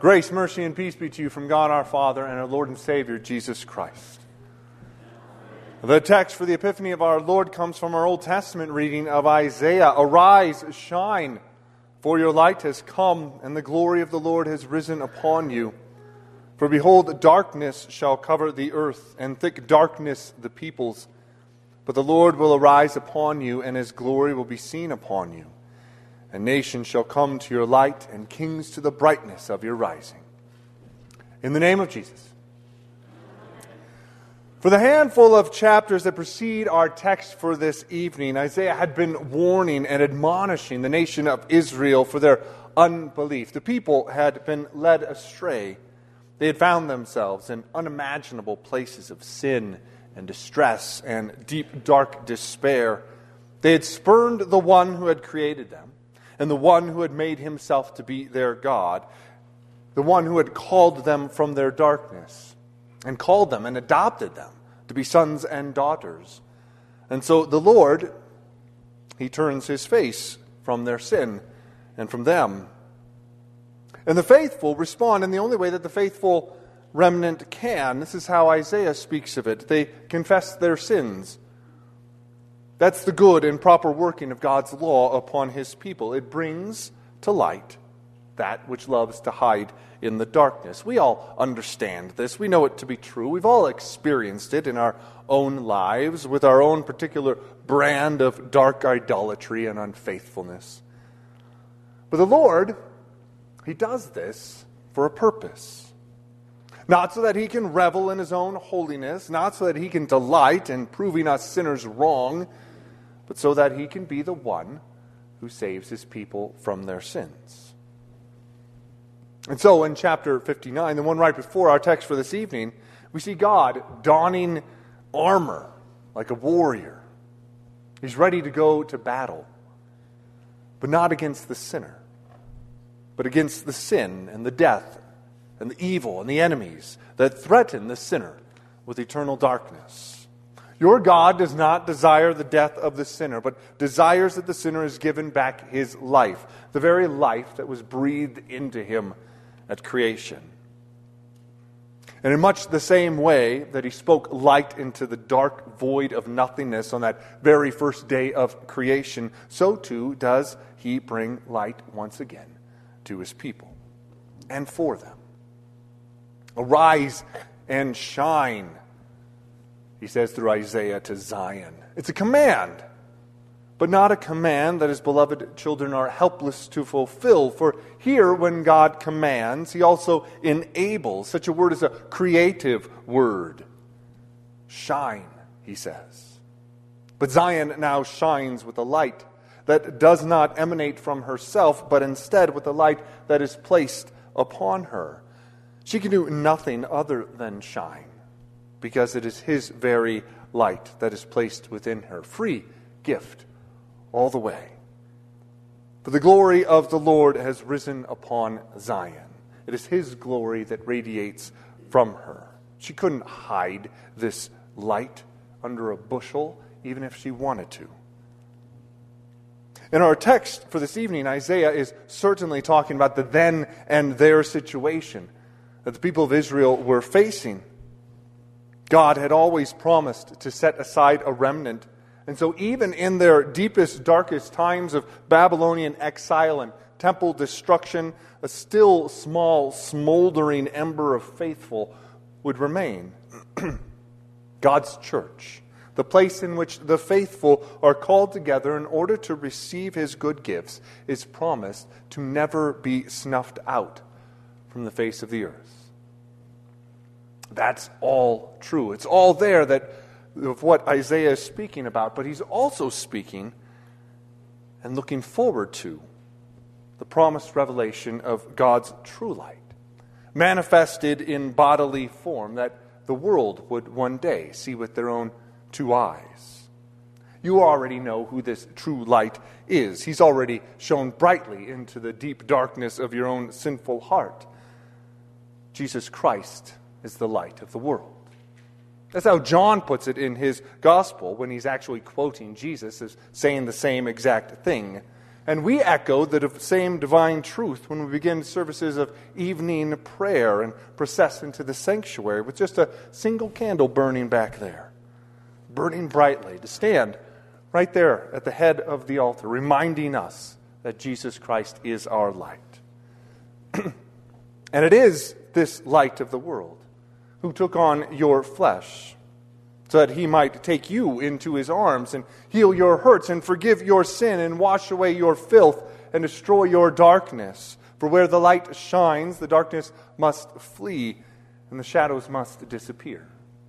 Grace, mercy, and peace be to you from God our Father and our Lord and Savior, Jesus Christ. The text for the Epiphany of our Lord comes from our Old Testament reading of Isaiah. Arise, shine, for your light has come, and the glory of the Lord has risen upon you. For behold, darkness shall cover the earth, and thick darkness the peoples. But the Lord will arise upon you, and his glory will be seen upon you. And nations shall come to your light, and kings to the brightness of your rising. In the name of Jesus. For the handful of chapters that precede our text for this evening, Isaiah had been warning and admonishing the nation of Israel for their unbelief. The people had been led astray. They had found themselves in unimaginable places of sin and distress and deep, dark despair. They had spurned the one who had created them, and the one who had made himself to be their God, the one who had called them from their darkness, and called them and adopted them to be sons and daughters. And so the Lord, he turns his face from their sin and from them. And the faithful respond in the only way that the faithful remnant can. This is how Isaiah speaks of it. They confess their sins. That's the good and proper working of God's law upon his people. It brings to light that which loves to hide in the darkness. We all understand this. We know it to be true. We've all experienced it in our own lives with our own particular brand of dark idolatry and unfaithfulness. But the Lord, he does this for a purpose. Not so that he can revel in his own holiness, not so that he can delight in proving us sinners wrong, but so that he can be the one who saves his people from their sins. And so in chapter 59, the one right before our text for this evening, we see God donning armor like a warrior. He's ready to go to battle, but not against the sinner, but against the sin and the death and the evil and the enemies that threaten the sinner with eternal darkness. Your God does not desire the death of the sinner, but desires that the sinner is given back his life, the very life that was breathed into him at creation. And in much the same way that he spoke light into the dark void of nothingness on that very first day of creation, so too does he bring light once again to his people and for them. Arise and shine, he says through Isaiah to Zion. It's a command, but not a command that his beloved children are helpless to fulfill. For here, when God commands, he also enables. Such a word is a creative word. Shine, he says. But Zion now shines with a light that does not emanate from herself, but instead with a light that is placed upon her. She can do nothing other than shine, because it is his very light that is placed within her. Free gift all the way. For the glory of the Lord has risen upon Zion. It is his glory that radiates from her. She couldn't hide this light under a bushel, even if she wanted to. In our text for this evening, Isaiah is certainly talking about the then and their situation that the people of Israel were facing. God had always promised to set aside a remnant. And so even in their deepest, darkest times of Babylonian exile and temple destruction, a still small, smoldering ember of faithful would remain. God's church, the place in which the faithful are called together in order to receive his good gifts, is promised to never be snuffed out from the face of the earth. That's all true. It's all there of what Isaiah is speaking about, but he's also speaking and looking forward to the promised revelation of God's true light, manifested in bodily form that the world would one day see with their own two eyes. You already know who this true light is. He's already shone brightly into the deep darkness of your own sinful heart. Jesus Christ is the light of the world. That's how John puts it in his gospel when he's actually quoting Jesus as saying the same exact thing. And we echo the same divine truth when we begin services of evening prayer and process into the sanctuary with just a single candle burning back there, burning brightly, to stand right there at the head of the altar, reminding us that Jesus Christ is our light. And it is this light of the world who took on your flesh so that he might take you into his arms and heal your hurts and forgive your sin and wash away your filth and destroy your darkness. For where the light shines, the darkness must flee and the shadows must disappear.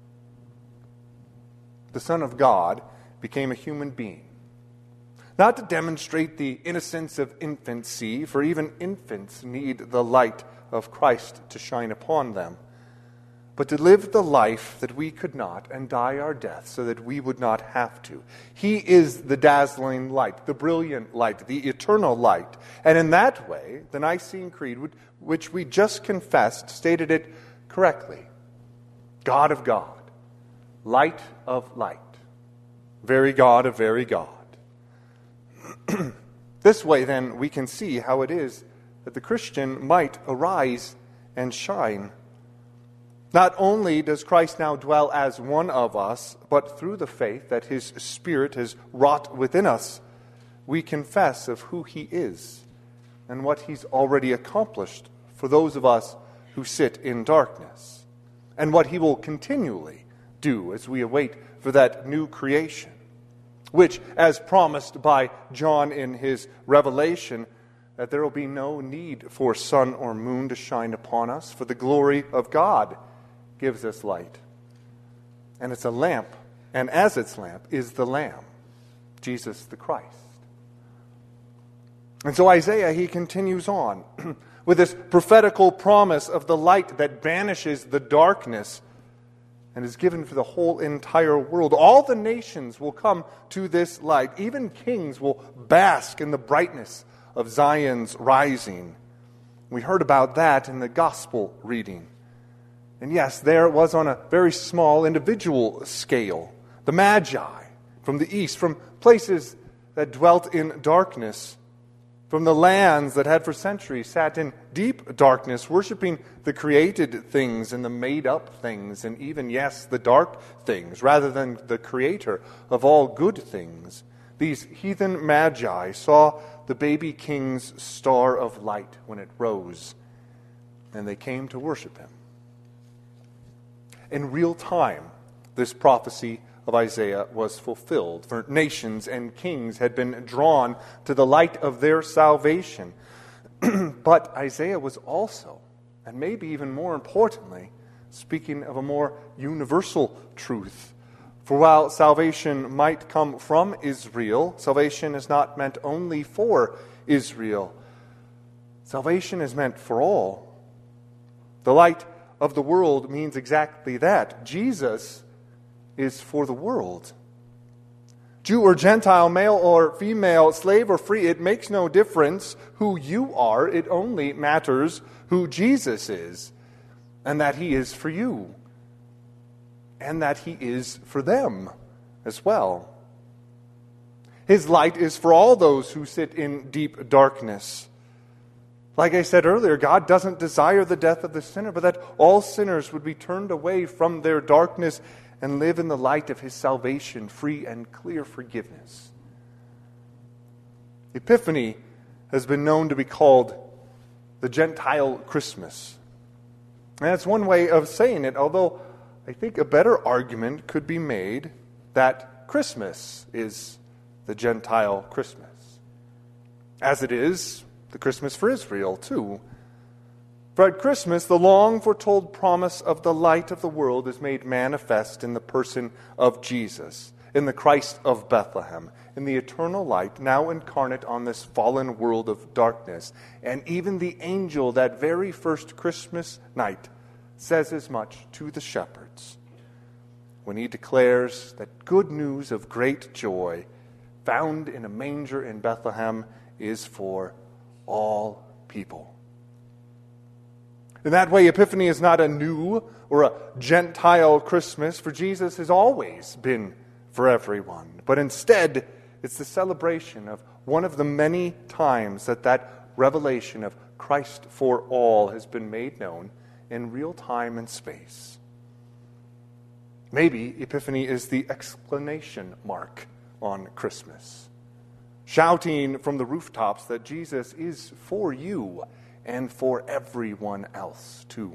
The Son of God became a human being, not to demonstrate the innocence of infancy, for even infants need the light of Christ to shine upon them, but to live the life that we could not and die our death so that we would not have to. He is the dazzling light, the brilliant light, the eternal light. And in that way, the Nicene Creed, which we just confessed, stated it correctly. God of God, light of light, very God of very God. This way, then, we can see how it is that the Christian might arise and shine. Not only does Christ now dwell as one of us, but through the faith that his Spirit has wrought within us, we confess of who he is and what he's already accomplished for those of us who sit in darkness, and what he will continually do as we await for that new creation, which, as promised by John in his Revelation, that there will be no need for sun or moon to shine upon us, for the glory of God gives us light. And it's a lamp, and as its lamp is the Lamb, Jesus the Christ. And so Isaiah, he continues on with this prophetical promise of the light that banishes the darkness and is given for the whole entire world. All the nations will come to this light. Even kings will bask in the brightness of Zion's rising. We heard about that in the gospel reading. And yes, there it was on a very small individual scale. The Magi from the east, from places that dwelt in darkness, from the lands that had for centuries sat in deep darkness, worshiping the created things and the made-up things, and even, yes, the dark things, rather than the creator of all good things. These heathen magi saw the baby king's star of light when it rose, and they came to worship him. In real time, this prophecy of Isaiah was fulfilled, for nations and kings had been drawn to the light of their salvation. But Isaiah was also, and maybe even more importantly, speaking of a more universal truth. For while salvation might come from Israel, salvation is not meant only for Israel. Salvation is meant for all. The light of the world means exactly that. Jesus is for the world. Jew or Gentile, male or female, slave or free, it makes no difference who you are. It only matters who Jesus is, and that he is for you, and that he is for them as well. His light is for all those who sit in deep darkness. Like I said earlier, God doesn't desire the death of the sinner, but that all sinners would be turned away from their darkness and live in the light of his salvation, free and clear forgiveness. Epiphany has been known to be called the Gentile Christmas. And that's one way of saying it, although I think a better argument could be made that Christmas is the Gentile Christmas, as it is the Christmas for Israel, too. For at Christmas, the long-foretold promise of the light of the world is made manifest in the person of Jesus, in the Christ of Bethlehem, in the eternal light now incarnate on this fallen world of darkness. And even the angel that very first Christmas night says as much to the shepherds when he declares that good news of great joy found in a manger in Bethlehem is for all people. In that way, Epiphany is not a new or a Gentile Christmas, for Jesus has always been for everyone. But instead, It's the celebration of one of the many times that revelation of Christ for all has been made known in real time and space. Maybe Epiphany is the exclamation mark on Christmas, shouting from the rooftops that Jesus is for you and for everyone else too.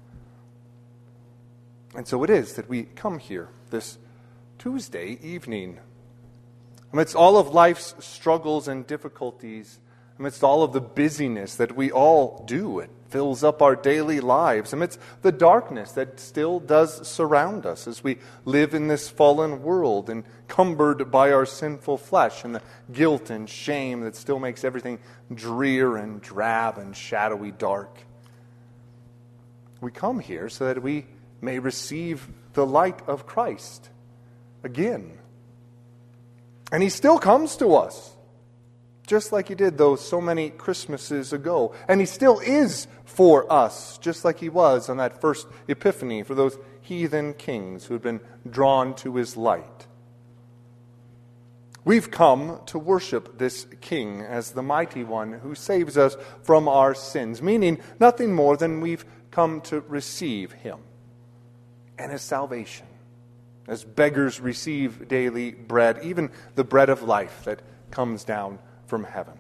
And so it is that we come here this Tuesday evening, amidst all of life's struggles and difficulties, amidst all of the busyness that we all do. It fills up our daily lives, amidst the darkness that still does surround us as we live in this fallen world, encumbered by our sinful flesh and the guilt and shame that still makes everything drear and drab and shadowy dark. We come here so that we may receive the light of Christ again. And he still comes to us, just like he did those so many Christmases ago. And he still is for us, just like he was on that first Epiphany for those heathen kings who had been drawn to his light. We've come to worship this King as the mighty one who saves us from our sins, meaning nothing more than we've come to receive him and his salvation. As beggars receive daily bread, even the bread of life that comes down from heaven.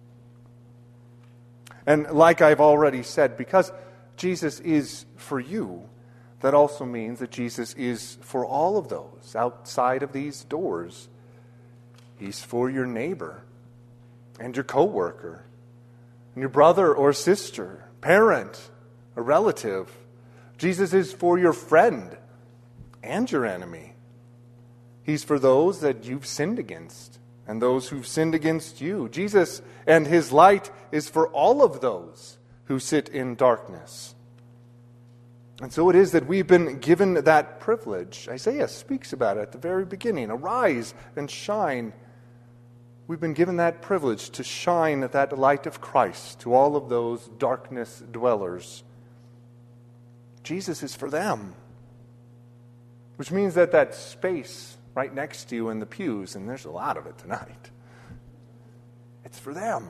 And like I've already said, because Jesus is for you, that also means that Jesus is for all of those outside of these doors. He's for your neighbor and your coworker and your brother or sister, parent, a relative. Jesus is for your friend and your enemy. He's for those that you've sinned against and those who've sinned against you. Jesus and his light is for all of those who sit in darkness. And so it is that we've been given that privilege. Isaiah speaks about it at the very beginning. Arise and shine. We've been given that privilege to shine that light of Christ to all of those darkness dwellers. Jesus is for them. Which means that that space right next to you in the pews, and there's a lot of it tonight, it's for them.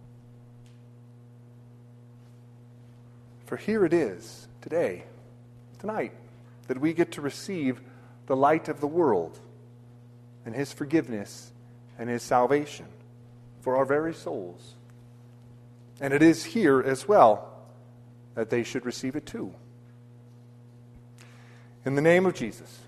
For here it is, tonight, that we get to receive the light of the world and his forgiveness and his salvation for our very souls. And it is here as well that they should receive it too. In the name of Jesus,